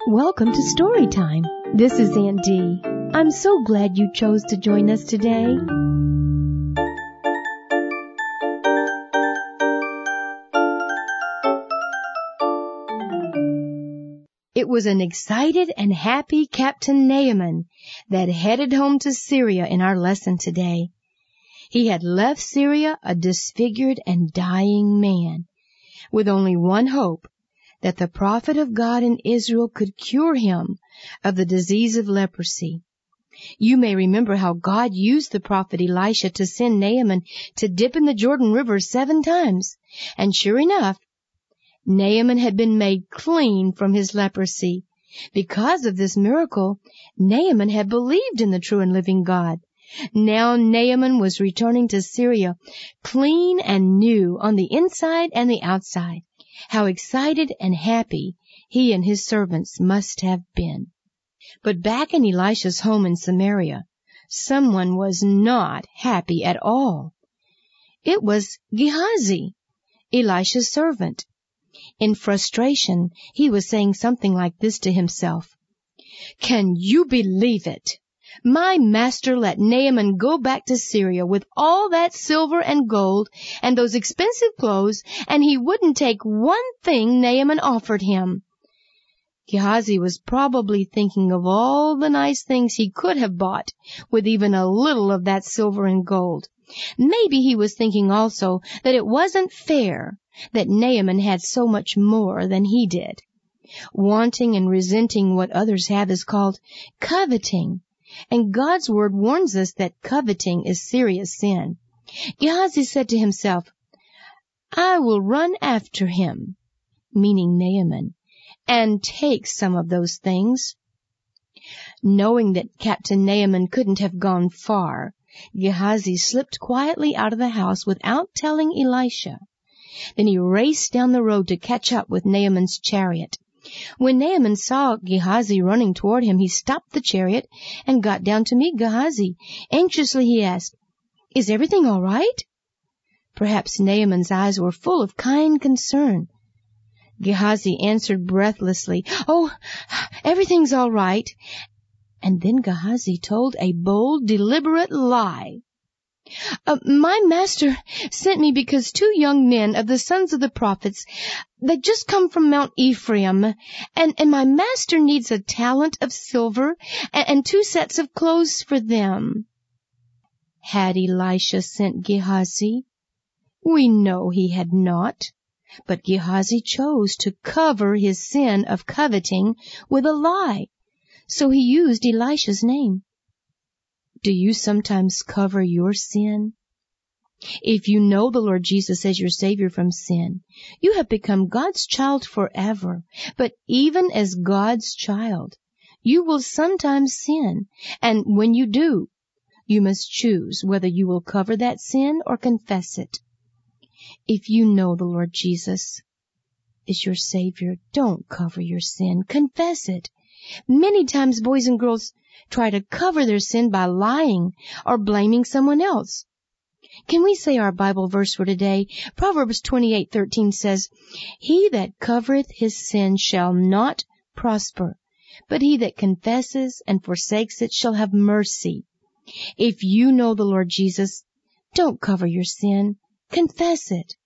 Welcome to Story Time. This is Aunt Dee. I'm so glad you chose to join us today. It was an excited and happy Captain Naaman that headed home to Syria in our lesson today. He had left Syria a disfigured and dying man, with only one hope, that the prophet of God in Israel could cure him of the disease of leprosy. You may remember how God used the prophet Elisha to send Naaman to dip in the Jordan River 7 times. And sure enough, Naaman had been made clean from his leprosy. Because of this miracle, Naaman had believed in the true and living God. Now Naaman was returning to Syria, clean and new on the inside and the outside. How excited and happy he and his servants must have been. But back in Elisha's home in Samaria, someone was not happy at all. It was Gehazi, Elisha's servant. In frustration, he was saying something like this to himself. "Can you believe it? My master let Naaman go back to Syria with all that silver and gold and those expensive clothes, and he wouldn't take one thing Naaman offered him." Gehazi was probably thinking of all the nice things he could have bought with even a little of that silver and gold. Maybe he was thinking also that it wasn't fair that Naaman had so much more than he did. Wanting and resenting what others have is called coveting. And God's Word warns us that coveting is serious sin. Gehazi said to himself, "I will run after him," meaning Naaman, "and take some of those things." Knowing that Captain Naaman couldn't have gone far, Gehazi slipped quietly out of the house without telling Elisha. Then he raced down the road to catch up with Naaman's chariot. When Naaman saw Gehazi running toward him, he stopped the chariot and got down to meet Gehazi. Anxiously he asked, "Is everything all right?" Perhaps Naaman's eyes were full of kind concern. Gehazi answered breathlessly, "Oh, everything's all right." And then Gehazi told a bold, deliberate lie. "My master sent me because 2 young men of the sons of the prophets, they just come from Mount Ephraim, and my master needs a talent of silver and 2 sets of clothes for them." Had Elisha sent Gehazi? We know he had not. But Gehazi chose to cover his sin of coveting with a lie, so he used Elisha's name. Do you sometimes cover your sin? If you know the Lord Jesus as your Savior from sin, you have become God's child forever. But even as God's child, you will sometimes sin, and when you do, you must choose whether you will cover that sin or confess it. If you know the Lord Jesus is your Savior, don't cover your sin. Confess it. Many times boys and girls try to cover their sin by lying or blaming someone else. Can we say our Bible verse for today? Proverbs 28:13 says, "He that covereth his sin shall not prosper, but he that confesses and forsakes it shall have mercy." If you know the Lord Jesus, don't cover your sin. Confess it.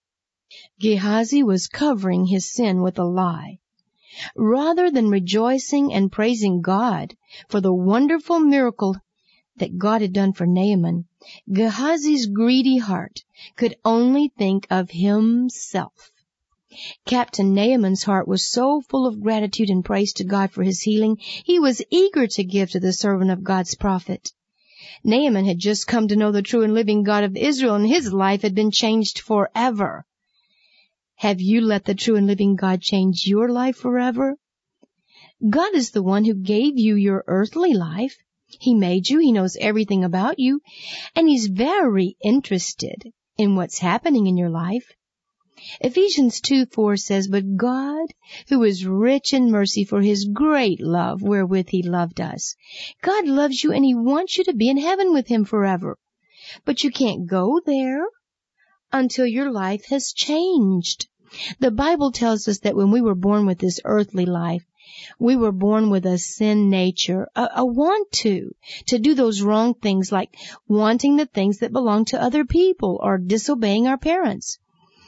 Gehazi was covering his sin with a lie. Rather than rejoicing and praising God for the wonderful miracle that God had done for Naaman, Gehazi's greedy heart could only think of himself. Captain Naaman's heart was so full of gratitude and praise to God for his healing, he was eager to give to the servant of God's prophet. Naaman had just come to know the true and living God of Israel, and his life had been changed forever. Have you let the true and living God change your life forever? God is the one who gave you your earthly life. He made you. He knows everything about you. And He's very interested in what's happening in your life. Ephesians 2:4 says, "But God, who is rich in mercy for His great love wherewith He loved us." God loves you and He wants you to be in heaven with Him forever. But you can't go there until your life has changed. The Bible tells us that when we were born with this earthly life, We were born with a sin nature, a want to do those wrong things like wanting the things that belong to other people or disobeying our parents.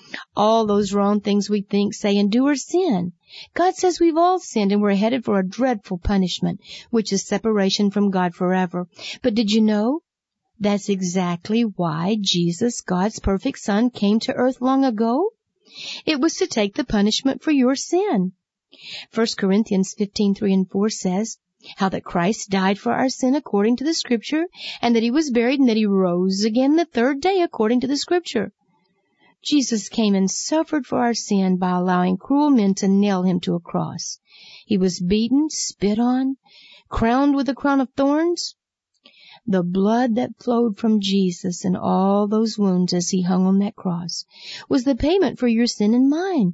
All those wrong things we think, say, and do are sin. God says we've all sinned and we're headed for a dreadful punishment, which is separation from God forever. But did you know? That's exactly why Jesus, God's perfect Son, came to earth long ago. It was to take the punishment for your sin. 1 Corinthians 15:3-4 says, how that Christ died for our sin according to the Scripture, and that He was buried, and that He rose again the third day according to the Scripture. Jesus came and suffered for our sin by allowing cruel men to nail Him to a cross. He was beaten, spit on, crowned with a crown of thorns. The blood that flowed from Jesus and all those wounds as He hung on that cross was the payment for your sin and mine.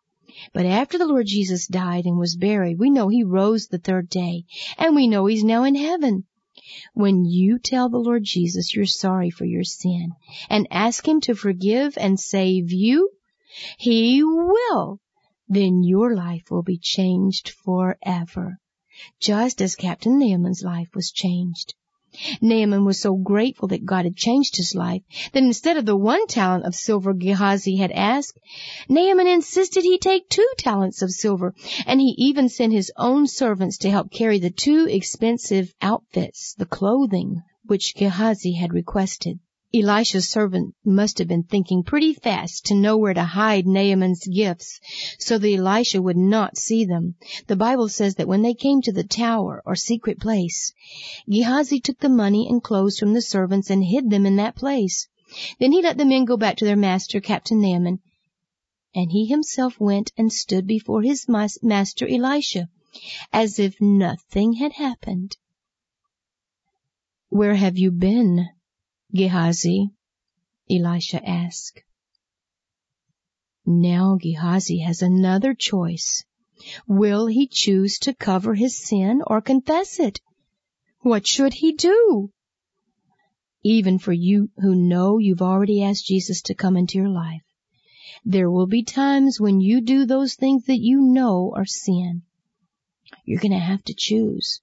But after the Lord Jesus died and was buried, we know He rose the third day, and we know He's now in heaven. When you tell the Lord Jesus you're sorry for your sin and ask Him to forgive and save you, He will. Then your life will be changed forever, just as Captain Naaman's life was changed. Naaman was so grateful that God had changed his life that instead of the 1 talent of silver Gehazi had asked, Naaman insisted he take 2 talents of silver, and he even sent his own servants to help carry the 2 expensive outfits, the clothing, which Gehazi had requested. Elisha's servant must have been thinking pretty fast to know where to hide Naaman's gifts so that Elisha would not see them. The Bible says that when they came to the tower or secret place, Gehazi took the money and clothes from the servants and hid them in that place. Then he let the men go back to their master, Captain Naaman, and he himself went and stood before his master Elisha, as if nothing had happened. "Where have you been, Gehazi?" Elisha asked. Now Gehazi has another choice. Will he choose to cover his sin or confess it? What should he do? Even for you who know you've already asked Jesus to come into your life, there will be times when you do those things that you know are sin. You're going to have to choose.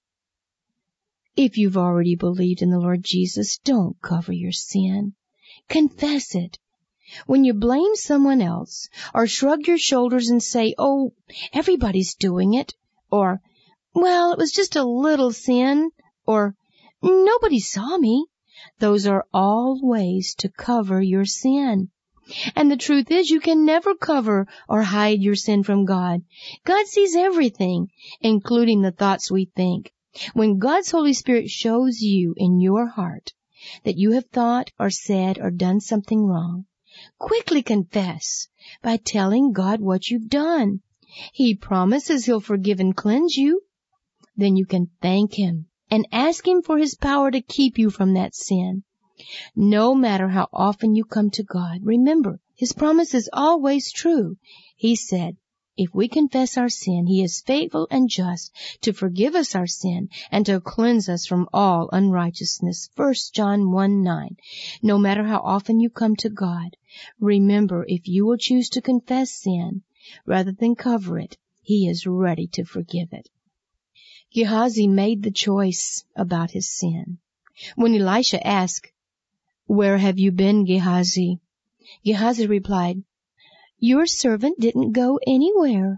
If you've already believed in the Lord Jesus, don't cover your sin. Confess it. When you blame someone else, or shrug your shoulders and say, "Oh, everybody's doing it," or, "Well, it was just a little sin," or, "Nobody saw me," those are all ways to cover your sin. And the truth is, you can never cover or hide your sin from God. God sees everything, including the thoughts we think. When God's Holy Spirit shows you in your heart that you have thought or said or done something wrong, quickly confess by telling God what you've done. He promises He'll forgive and cleanse you. Then you can thank Him and ask Him for His power to keep you from that sin. No matter how often you come to God, remember, His promise is always true. He said, if we confess our sin, He is faithful and just to forgive us our sin and to cleanse us from all unrighteousness. 1 John 1:9. No matter how often you come to God, remember, if you will choose to confess sin rather than cover it, He is ready to forgive it. Gehazi made the choice about his sin. When Elisha asked, "Where have you been, Gehazi?" Gehazi replied, "Your servant didn't go anywhere."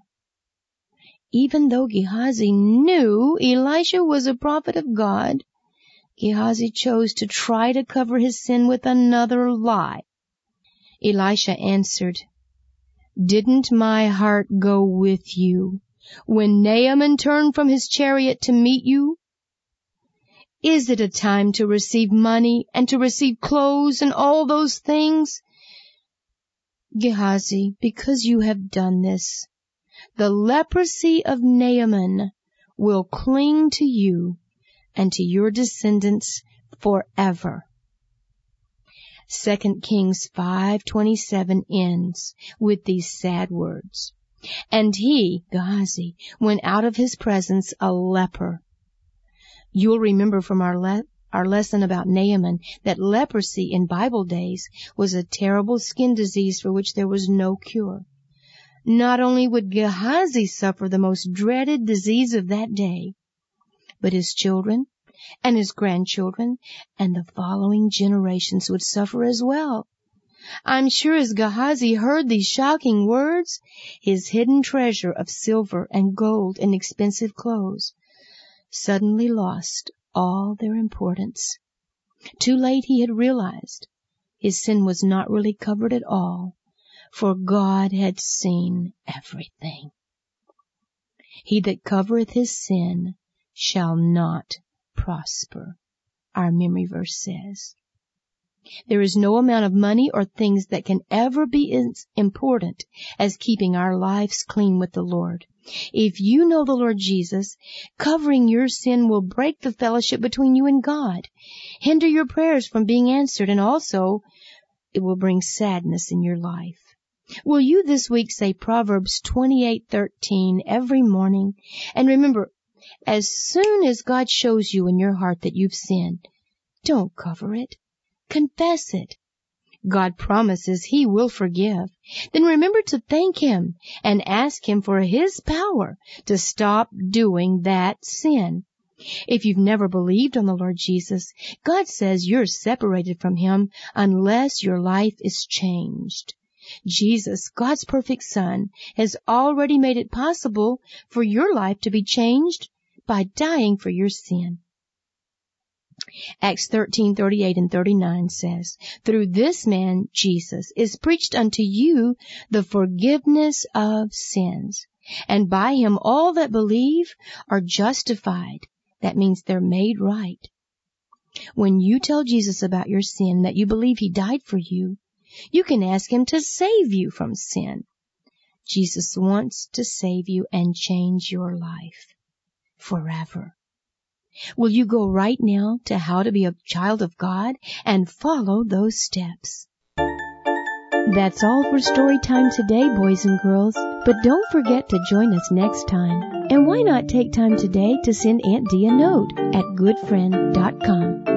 Even though Gehazi knew Elisha was a prophet of God, Gehazi chose to try to cover his sin with another lie. Elisha answered, "Didn't my heart go with you when Naaman turned from his chariot to meet you? Is it a time to receive money and to receive clothes and all those things? Gehazi, because you have done this, the leprosy of Naaman will cling to you and to your descendants forever." 2 Kings 5:27 ends with these sad words. And he, Gehazi, went out of his presence a leper. You'll remember from our lesson about Naaman that leprosy in Bible days was a terrible skin disease for which there was no cure. Not only would Gehazi suffer the most dreaded disease of that day, but his children and his grandchildren and the following generations would suffer as well. I'm sure as Gehazi heard these shocking words, his hidden treasure of silver and gold and expensive clothes suddenly lost all their importance. Too late he had realized his sin was not really covered at all, for God had seen everything. He that covereth his sin shall not prosper, our memory verse says. There is no amount of money or things that can ever be as important as keeping our lives clean with the Lord. If you know the Lord Jesus, covering your sin will break the fellowship between you and God, hinder your prayers from being answered, and also it will bring sadness in your life. Will you this week say Proverbs 28:13 every morning? And remember, as soon as God shows you in your heart that you've sinned, don't cover it. Confess it. God promises He will forgive. Then remember to thank Him and ask Him for His power to stop doing that sin. If you've never believed on the Lord Jesus, God says you're separated from Him unless your life is changed. Jesus, God's perfect Son, has already made it possible for your life to be changed by dying for your sin. Acts 13:38 and 39 says, "Through this man, Jesus, is preached unto you the forgiveness of sins. And by Him all that believe are justified." That means they're made right. When you tell Jesus about your sin, that you believe He died for you, you can ask Him to save you from sin. Jesus wants to save you and change your life forever. Will you go right now to how to be a child of God and follow those steps? That's all for story time today, boys and girls. But don't forget to join us next time. And why not take time today to send Aunt Dee a note at goodfriend.com.